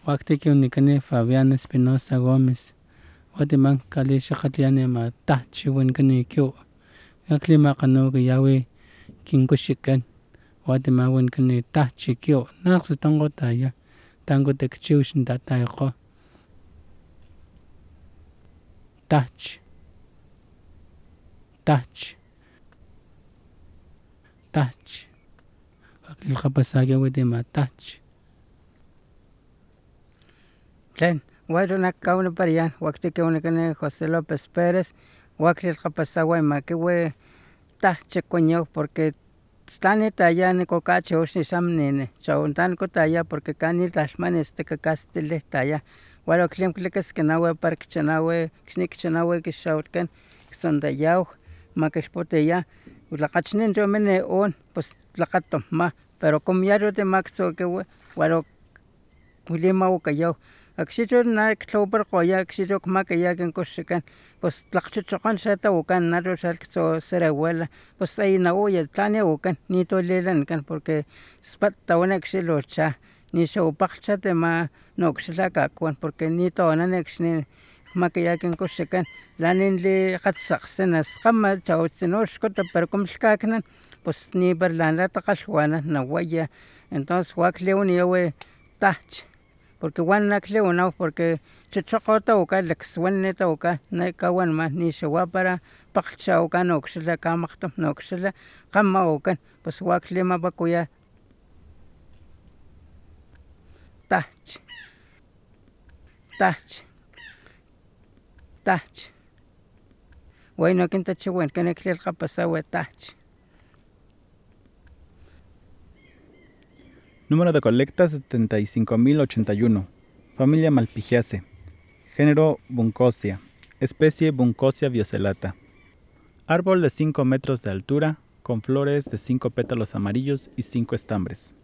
Huactique unicane Fabián Espinosa Gómez. Guatemala Cali Shakatiane ma tachi wincani kyo. Aclima cano que yawe kinkushikan. Guatemala wincani tachi kyo. Nax tango taya. Tango te kchiushin tatayko. Tach. Tach. Tach. Aclil kapasaya Guatemala tach. Tlen, bueno, nakauna parian, huactique unicane José López Pérez, huaclil kapasawa maquiwe tache coño, porque stani taya ni cocache oxni xamnine, chauntani cotaya porque cani tlalman cacastile taya, hualo clim cliques que nawe parquechanawe, xnikchanawe quixautken, xondayau, maquilpoteya, ulacachnin yo mene on, pues lacato ma, pero comiario de maxo que hualo Wilima ukayau. Akxicho na tlauparqoya, akxicho kmakaya ken koxikan, pues tlakchochokan xata ukan, nacho xalkso serahuela, pues ahí na uya, tlani ukan, nito lilankan, porque spat tawana kxilocha, ni xaupakcha tema no kxilakakuan, porque nito onanekxni kmakaya ken koxikan, lanin li katsaksenas, kama chautzinoxkota, pero kumlkaknan, pues ni berlana takalhuana nawaya, entonces huakli uniyawe tach, porque guanacle una porque chochocota uka lexuaneta uka nekawan más ni xewa para pakcha uka noxila kamakto noxila kama ukan pues huaklima bakuya tach tach tach bueno kinta chiwen kenekle kapasawe tach. Número de colecta 75.081. Familia Malpighiaceae. Género Buncosia. Especie Buncosia viocellata. Árbol de 5 metros de altura, con flores de 5 pétalos amarillos y 5 estambres.